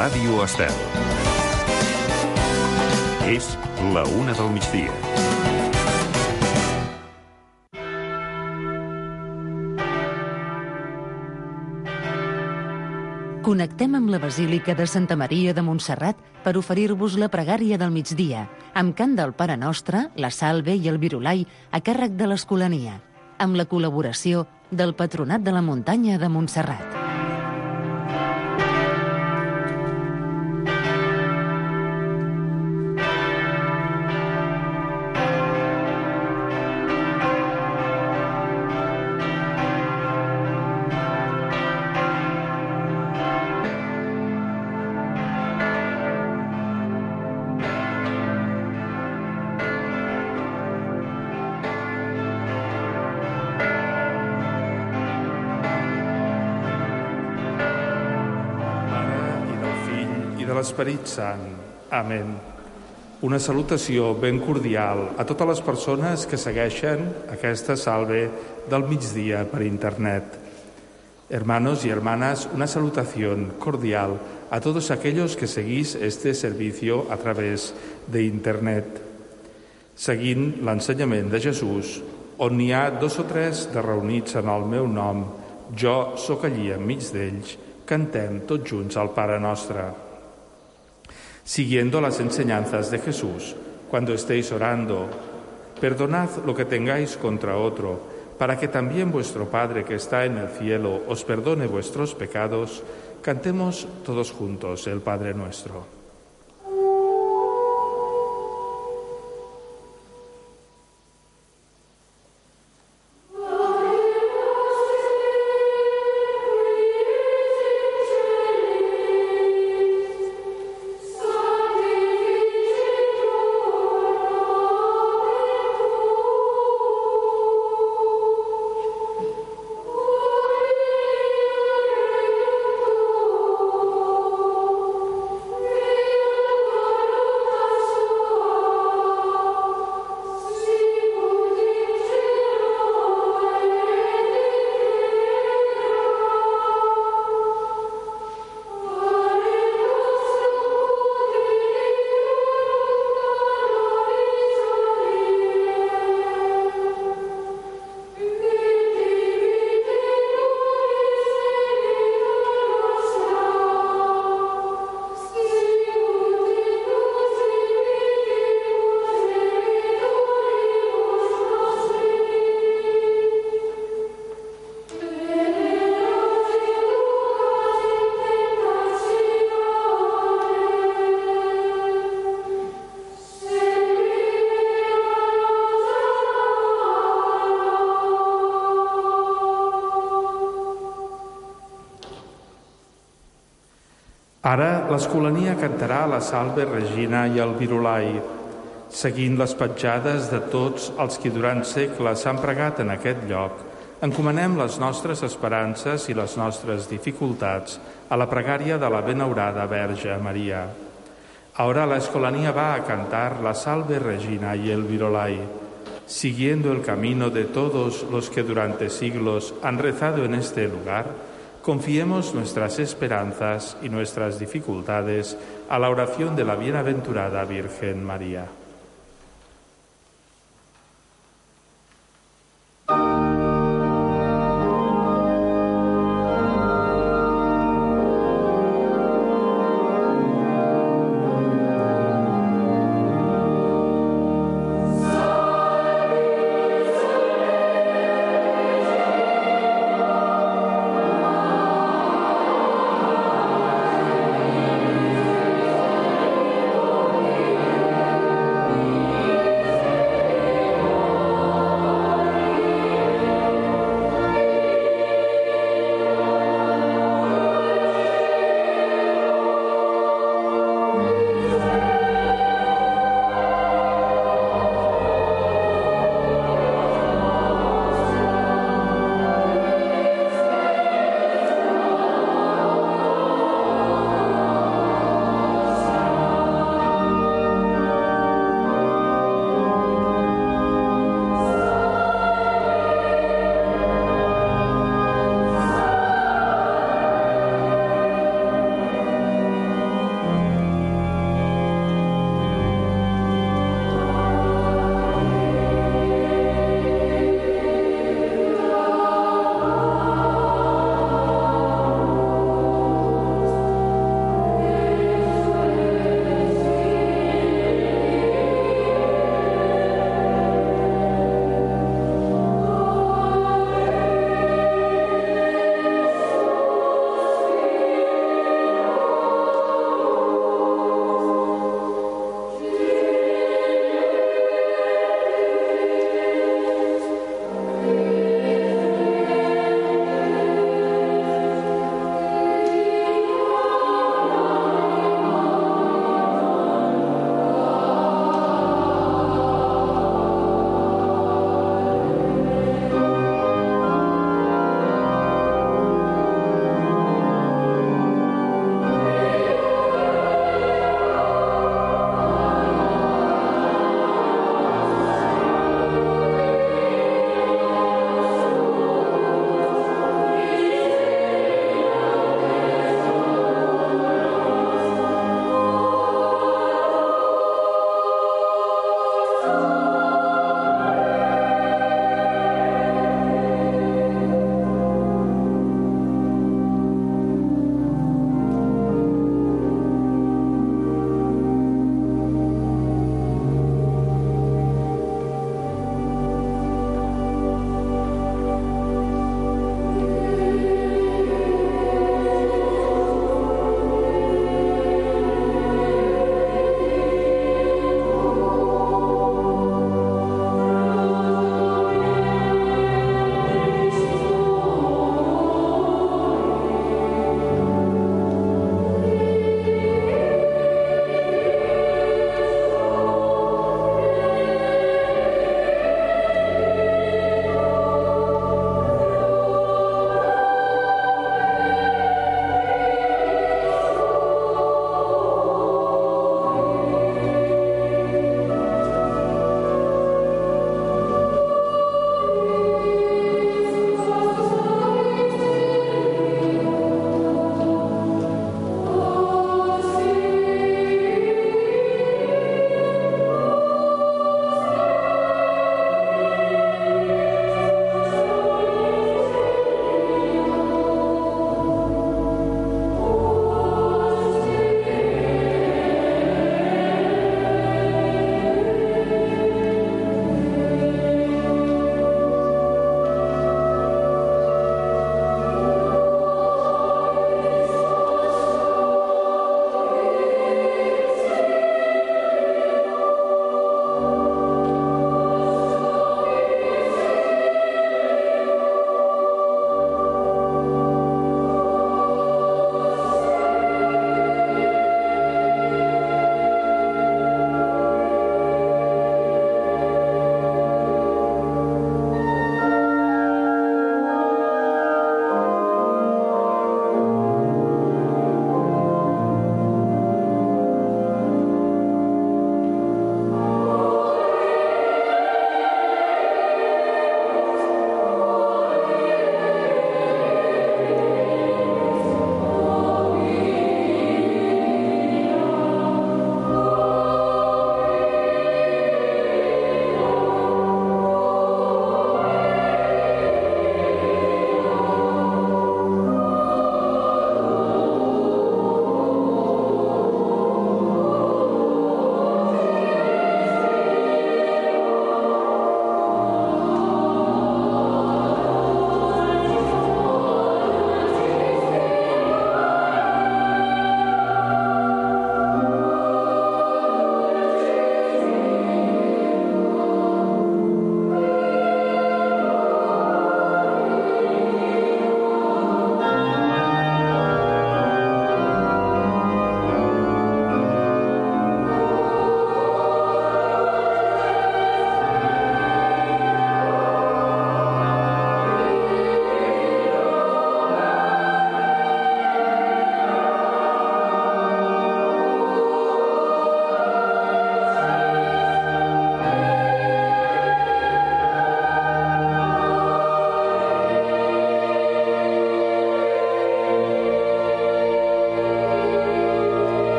Ràdio Estel. És la 1 del migdia. Connectem amb la Basílica de Santa Maria de Montserrat per oferir-vos la pregària del migdia, amb cant del Pare Nostre, la Salve i el Virulai a càrrec de l'Escolania, amb la col·laboració del Patronat de la Muntanya de Montserrat. L'Esperit Sant. Amén. Una salutació ben cordial a totes les persones que segueixen aquesta salve del migdia per internet. Hermanos y hermanas, una salutación cordial a todos aquellos que seguís este servicio a través de internet. Seguint l'ensenyament de Jesús, on n'hi ha 2 o 3 de reunits en el meu nom, jo sóc allí enmig d'ells, cantem tots junts al Pare Nostre. Siguiendo las enseñanzas de Jesús, cuando estéis orando, perdonad lo que tengáis contra otro, para que también vuestro Padre que está en el cielo os perdone vuestros pecados. Cantemos todos juntos el Padre Nuestro. Ara l'Escolania cantarà la Salve Regina i el Virulai, seguint les petjades de tots els que durant segles s'han pregat en aquest lloc. Encomanem les nostres esperances i les nostres dificultats a la pregària de la benaurada Verge Maria. Ahora la Escolania va a cantar la Salve Regina y el Virulai, siguiendo el camino de todos los que durante siglos han rezado en este lugar. Confiemos nuestras esperanzas y nuestras dificultades a la oración de la bienaventurada Virgen María.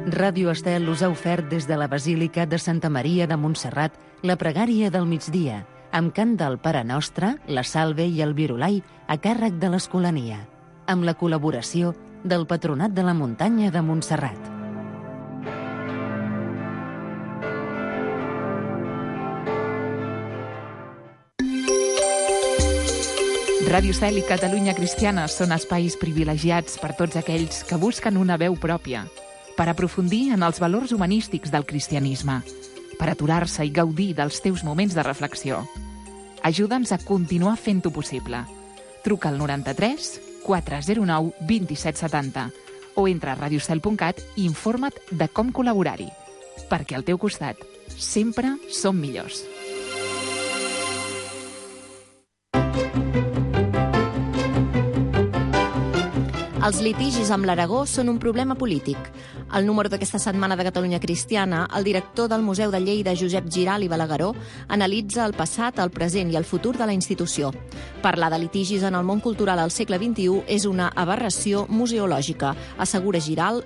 Ràdio Estel us ha ofert des de la Basílica de Santa Maria de Montserrat la pregària del migdia, amb cant del Pare Nostre, la Salve i el Virulai a càrrec de l'Escolania, amb la col·laboració del Patronat de la Muntanya de Montserrat. Ràdio Estel i Catalunya Cristiana són espais privilegiats per tots aquells que busquen una veu pròpia, per aprofundir en els valors humanístics del cristianisme, per aturar-se i gaudir dels teus moments de reflexió. Ajuda'ns a continuar fent-ho possible. Truca al 93 409 2770 o entra a radiostel.cat i informa't de com col·laborar-hi, perquè al teu costat sempre som millors. Els litigis amb l'Aragó són un problema polític. Al número d'aquesta setmana de Catalunya Cristiana, el director del Museu de Lleida, Josep Giral i Balagueró, analitza el passat, el present i el futur de la institució. Parlar de litigis en el món cultural al segle XXI és una aberració museològica, assegura Giral,